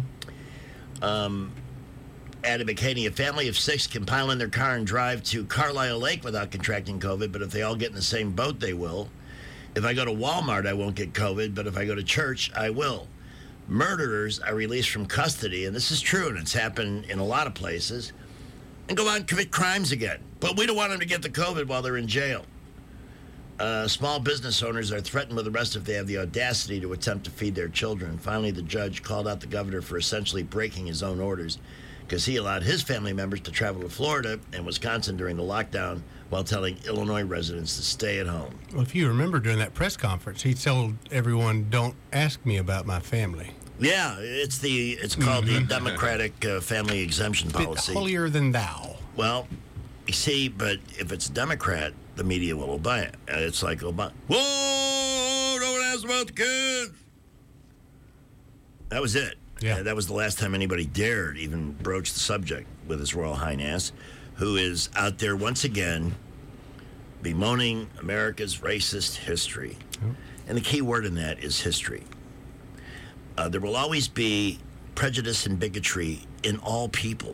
Advocating a family of 6 can pile in their car and drive to Carlisle Lake without contracting COVID, but if they all get in the same boat, they will. If I go to Walmart, I won't get COVID, but if I go to church, I will. Murderers are released from custody, and this is true, and it's happened in a lot of places, and go out and commit crimes again. But we don't want them to get the COVID while they're in jail. Small business owners are threatened with arrest if they have the audacity to attempt to feed their children. Finally, the judge called out the governor for essentially breaking his own orders because he allowed his family members to travel to Florida and Wisconsin during the lockdown while telling Illinois residents to stay at home. Well, if you remember during that press conference, he told everyone, don't ask me about my family. Yeah, it's called the Democratic Family Exemption Policy. Holier than thou. Well, you see, but if it's a Democrat, the media will obey it. It's like Obama. Whoa, no one asked about the kids. That was it. Yeah. That was the last time anybody dared even broach the subject with His Royal Highness, who is out there once again bemoaning America's racist history. And the key word in that is history. There will always be prejudice and bigotry in all people.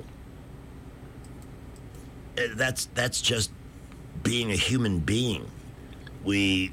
That's just being a human being. We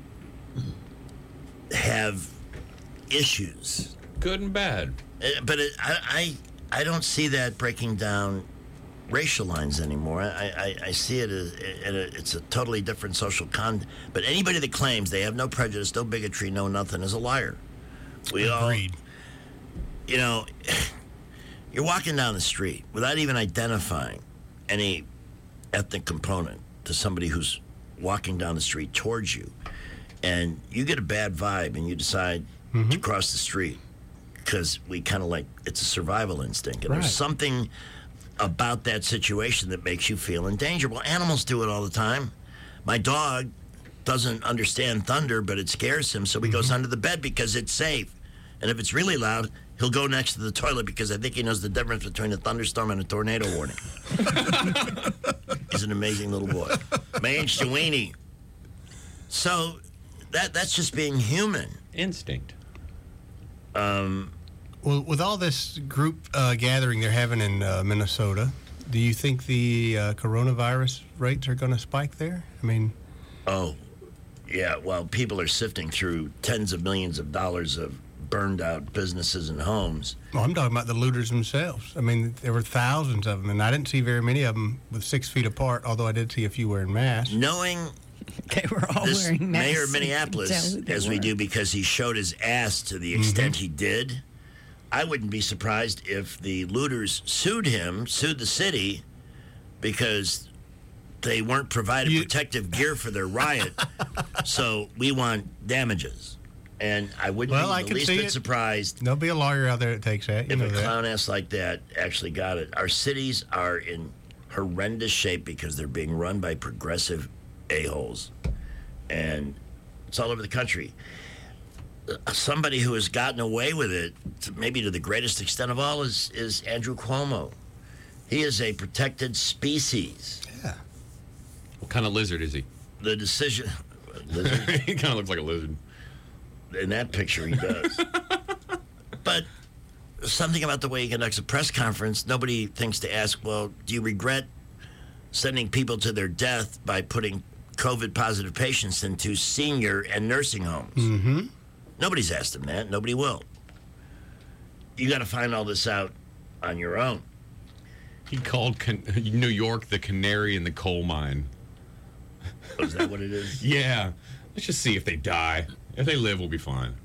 have issues. Good and bad. But I don't see that breaking down racial lines anymore. I see it as it's a totally different social but anybody that claims they have no prejudice, no bigotry, no nothing is a liar. We Agreed. all, you know, you're walking down the street without even identifying any ethnic component to somebody who's walking down the street towards you, and you get a bad vibe and you decide to cross the street because we kind of like it's a survival instinct, and there's something about that situation that makes you feel in danger. Well, animals do it all the time. My dog doesn't understand thunder, but it scares him, so he goes under the bed because it's safe. And if it's really loud, he'll go next to the toilet because I think he knows the difference between a thunderstorm and a tornado warning. He's an amazing little boy. Man, Shawini. So that's just being human. Instinct. Well, with all this group gathering they're having in Minnesota, do you think the coronavirus rates are going to spike there? I mean... Oh, yeah. Well, people are sifting through tens of millions of dollars of burned out businesses and homes. Well, I'm talking about the looters themselves. I mean, there were thousands of them, and I didn't see very many of them with 6 feet apart, although I did see a few wearing masks. Knowing they were all this wearing masks. Mayor of Minneapolis, as we do, because he showed his ass to the extent he did, I wouldn't be surprised if the looters sued the city, because they weren't provided protective gear for their riot. So we want damages. And I wouldn't be the least bit surprised. There'll be a lawyer out there that takes that. If a clown ass like that actually got it. Our cities are in horrendous shape because they're being run by progressive a-holes. And it's all over the country. Somebody who has gotten away with it, maybe to the greatest extent of all, is Andrew Cuomo. He is a protected species. Yeah. What kind of lizard is he? The decision... Lizard? He kind of looks like a lizard. In that picture, he does. But something about the way he conducts a press conference, nobody thinks to ask, well, do you regret sending people to their death by putting COVID-positive patients into senior and nursing homes? Mm-hmm. Nobody's asked him that. Nobody will. You got to find all this out on your own. He called New York the canary in the coal mine. Oh, is that what it is? Yeah. Let's just see if they die. If they live, we'll be fine.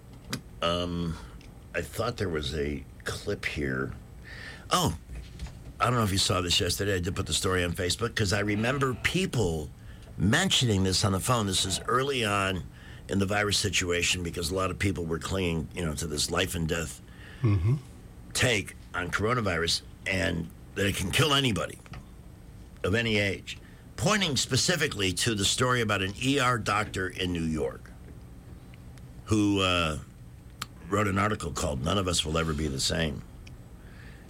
I thought there was a clip here. Oh, I don't know if you saw this yesterday. I did put the story on Facebook because I remember people mentioning this on the phone. This is early on in the virus situation because a lot of people were clinging, to this life and death take on coronavirus, and that it can kill anybody of any age. Pointing specifically to the story about an ER doctor in New York who wrote an article called "None of Us Will Ever Be the Same."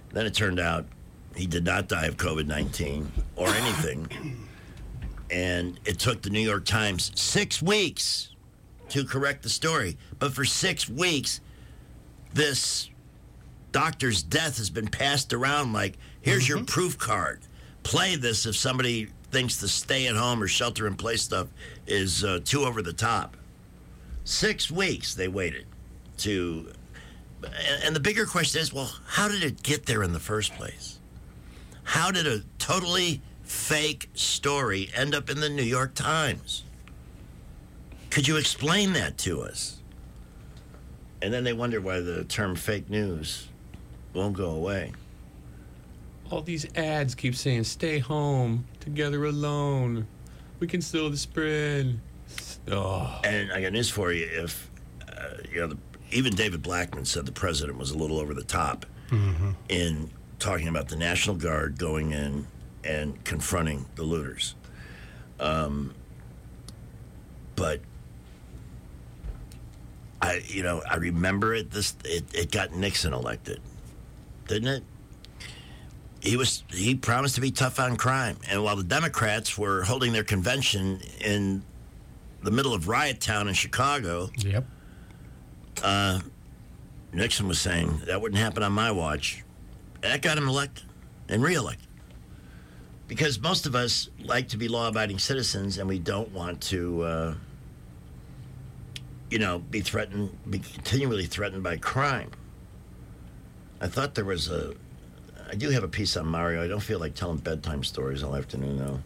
Then it turned out he did not die of COVID-19 or anything. And it took the New York Times 6 weeks to correct the story. But for 6 weeks, this doctor's death has been passed around like, here's your proof card. Play this if somebody thinks the stay-at-home or shelter-in-place stuff is too over the top. 6 weeks they waited to... And the bigger question is, well, how did it get there in the first place? How did a totally fake story end up in the New York Times? Could you explain that to us? And then they wonder why the term fake news won't go away. All these ads keep saying, stay home, together alone. We can slow the spread. Oh. And I got news for you. If, even David Blackman said the president was a little over the top in talking about the National Guard going in and confronting the looters. But I remember it. It got Nixon elected, didn't it? He promised to be tough on crime, and while the Democrats were holding their convention in the middle of Riot Town in Chicago, Nixon was saying that wouldn't happen on my watch. And that got him elected and reelected. Because most of us like to be law-abiding citizens, and we don't want to, be continually threatened by crime. I thought there was I do have a piece on Mario. I don't feel like telling bedtime stories all afternoon, though.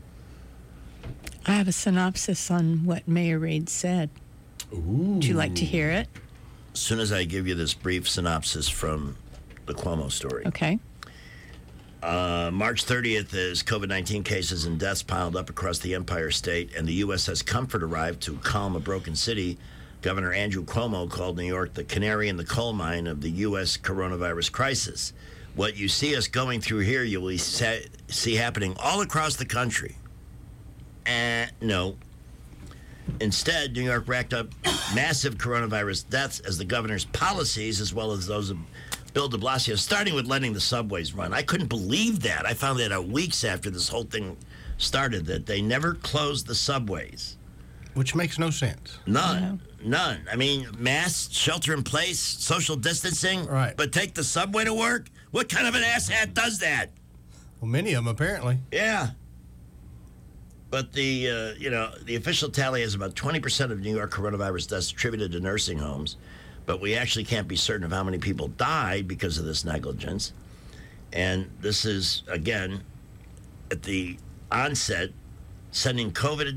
I have a synopsis on what Mayor Reed said. Ooh. Would you like to hear it? As soon as I give you this brief synopsis from the Cuomo story. Okay. March 30th, as COVID-19 cases and deaths piled up across the Empire State and the U.S. as comfort arrived to calm a broken city, Governor Andrew Cuomo called New York the canary in the coal mine of the U.S. coronavirus crisis. What you see us going through here, you will see happening all across the country. No. Instead, New York racked up massive coronavirus deaths as the governor's policies, as well as those of Bill de Blasio, starting with letting the subways run. I couldn't believe that. I found that out weeks after this whole thing started, that they never closed the subways. Which makes no sense. None. I mean, mask, shelter in place, social distancing. Right. But take the subway to work? What kind of an asshat does that? Well, many of them, apparently. Yeah. But the official tally is about 20% of New York coronavirus deaths attributed to nursing homes. But we actually can't be certain of how many people died because of this negligence. And this is, again, at the onset, sending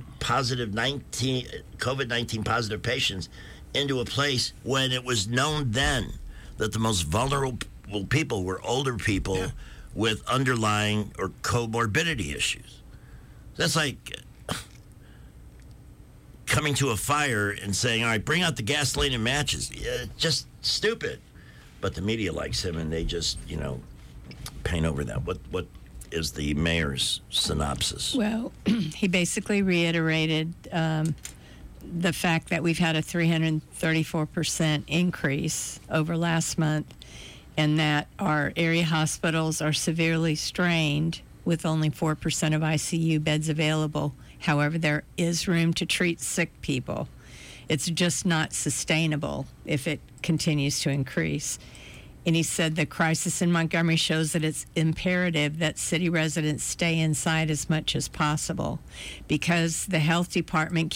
COVID-19 positive patients into a place when it was known then that the most vulnerable people were older people with underlying or comorbidity issues. That's like coming to a fire and saying, all right, bring out the gasoline and matches. Just stupid. But the media likes him, and they just, paint over that. What is the mayor's synopsis? Well, he basically reiterated the fact that we've had a 334% increase over last month, and that our area hospitals are severely strained with only 4% of ICU beds available. However, there is room to treat sick people. It's just not sustainable if it continues to increase. And he said the crisis in Montgomery shows that it's imperative that city residents stay inside as much as possible because the health department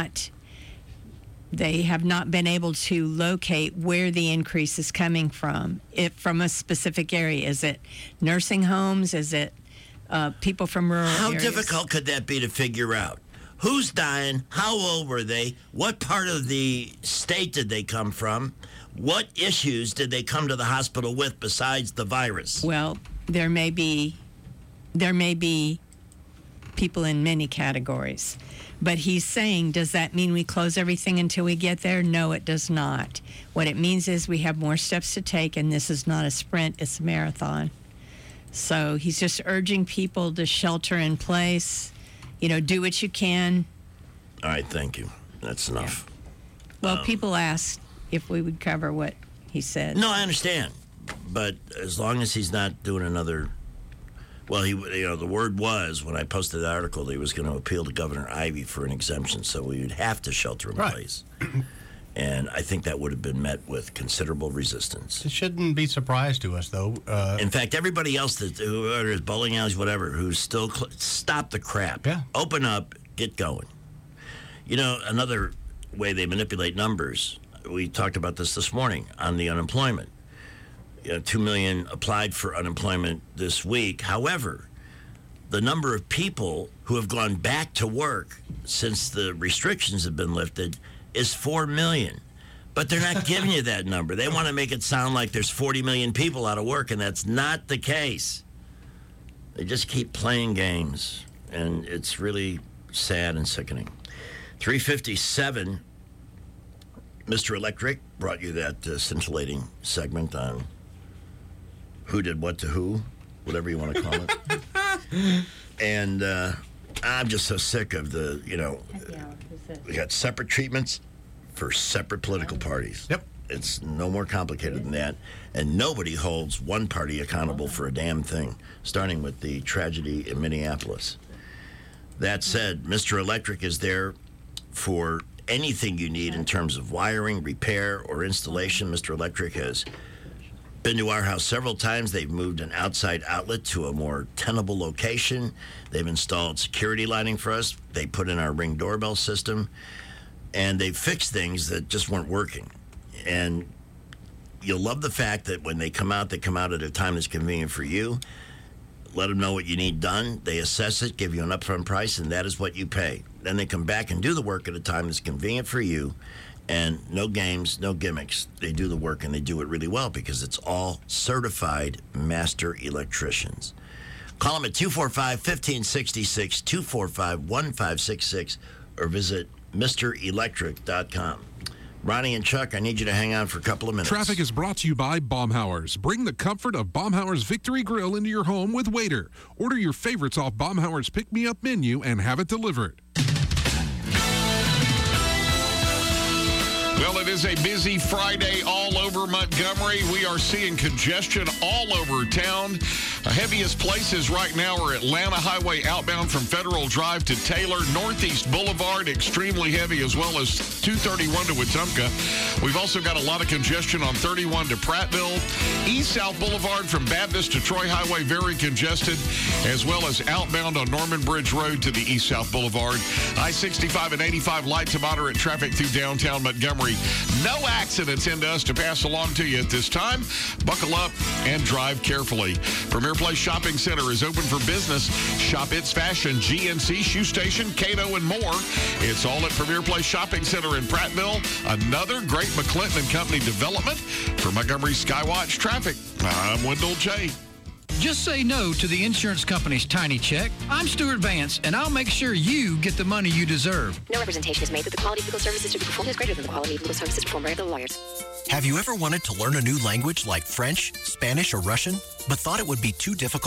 they have not been able to locate where the increase is coming from. From a specific area. Is it nursing homes? Is it people from rural areas? How difficult could that be to figure out? Who's dying? How old were they? What part of the state did they come from? What issues did they come to the hospital with besides the virus? Well, there may be people in many categories. But he's saying, does that mean we close everything until we get there? No, it does not. What it means is we have more steps to take, and this is not a sprint, it's a marathon. So he's just urging people to shelter in place, do what you can. All right, thank you. That's enough. Yeah. Well, people asked if we would cover what he said. No, I understand. But as long as he's not doing another, well, the word was when I posted the article that he was going to appeal to Governor Ivey for an exemption, so we would have to shelter in place. And I think that would have been met with considerable resistance. It shouldn't be surprise to us, though. In fact, everybody else, whether it's bowling alleys, whatever, who's still stop the crap. Yeah. Open up, get going. Another way they manipulate numbers, we talked about this morning on the unemployment. 2 million applied for unemployment this week. However, the number of people who have gone back to work since the restrictions have been lifted is 4 million. But they're not giving you that number. They want to make it sound like there's 40 million people out of work, and that's not the case. They just keep playing games, and it's really sad and sickening. 3:57, Mr. Electric brought you that scintillating segment on who did what to who, whatever you want to call it. And I'm just so sick of we got separate treatments for separate political parties. Yep. It's no more complicated than that. And nobody holds one party accountable for a damn thing, starting with the tragedy in Minneapolis. That said, Mr. Electric is there for anything you need in terms of wiring, repair, or installation. Mr. Electric has been to our house several times. They've moved an outside outlet to a more tenable location. They've installed security lighting for us. They put in our Ring doorbell system. And they've fixed things that just weren't working. And you'll love the fact that when they come out at a time that's convenient for you. Let them know what you need done. They assess it, give you an upfront price, and that is what you pay. Then they come back and do the work at a time that's convenient for you. And no games, no gimmicks. They do the work, and they do it really well because it's all certified master electricians. Call them at 245-1566, 245-1566, or visit MrElectric.com. Ronnie and Chuck, I need you to hang on for a couple of minutes. Traffic is brought to you by Baumhauer's. Bring the comfort of Baumhauer's Victory Grill into your home with Waiter. Order your favorites off Baumhauer's Pick-Me-Up menu and have it delivered. Well, it is a busy Friday all over Montgomery. We are seeing congestion all over town. The heaviest places right now are Atlanta Highway outbound from Federal Drive to Taylor. Northeast Boulevard, extremely heavy, as well as 231 to Wetumpka. We've also got a lot of congestion on 31 to Prattville. East-South Boulevard from Baptist to Troy Highway, very congested, as well as outbound on Norman Bridge Road to the East-South Boulevard. I-65 and 85 light to moderate traffic through downtown Montgomery. No accidents into us to pass along to you at this time. Buckle up and drive carefully. Premier Place Shopping Center is open for business. Shop It's Fashion, GNC, Shoe Station, Cato, and more. It's all at Premier Place Shopping Center in Prattville. Another great McClinton & Company development. For Montgomery Skywatch Traffic, I'm Wendell J. Just say no to the insurance company's tiny check. I'm Stuart Vance, and I'll make sure you get the money you deserve. No representation is made that the quality of legal services to be performed is greater than the quality of legal services performed by other lawyers. Have you ever wanted to learn a new language like French, Spanish, or Russian, but thought it would be too difficult?